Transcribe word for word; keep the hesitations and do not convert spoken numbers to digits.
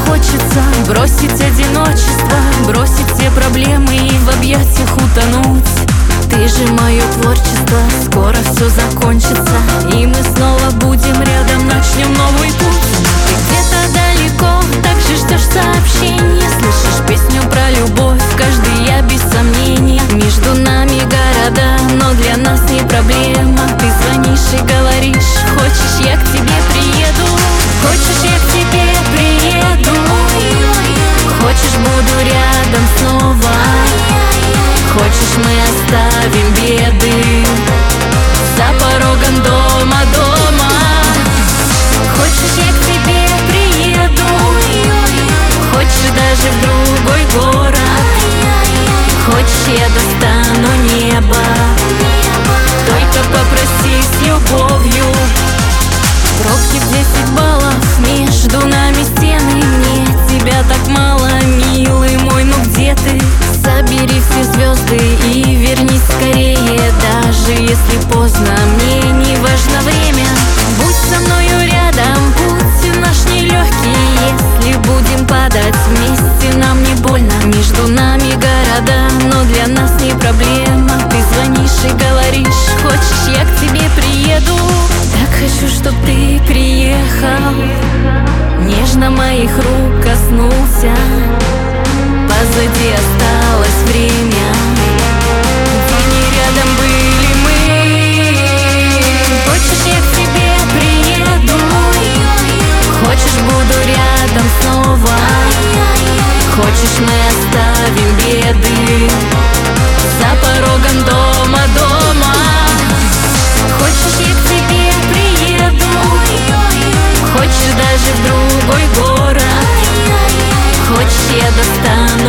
хочется бросить одиночество, бросить все проблемы и в объятиях утонуть. Ты же мое творчество, скоро все закончится, и мы снова будем рядом, начнем новый путь. Ты где-то далеко, также ждешь сообщения, слышишь песню про любовь, каждый я без сомнения. Между нами города, но для нас не проблема. Ты звонишь и говоришь: хочешь, я к тебе приеду. Хочешь, я к тебе приеду. Хочешь, буду рядом снова. Хочешь, мы оставим беды за порогом дома, дома. Хочешь, я к тебе приеду. Хочешь, даже в другой город. Хочешь, я достану небо. Только попроси с любовью. Пробки в десять баллов, между нами стены. Мне тебя так мало, милый мой, ну где ты? Собери все звезды и вернись скорее. Даже если поздно, мне не важно время. Будь со мною рядом, путь наш нелегкий. Если будем падать вместе, нам не больно. Между нами города, но для нас не проблема. Ты звонишь и говоришь: хочешь, я к тебе приеду. Так хочу, чтоб ты приехал, нежно моих рук коснулся. Позади осталось время, где не рядом были мы. Хочешь, я к тебе приеду. Хочешь, буду рядом снова. Хочешь, мы оставим беды за порогом дома, дома. Хочешь, я к тебе приеду. Хочешь, даже в другой город. Хочешь, я достану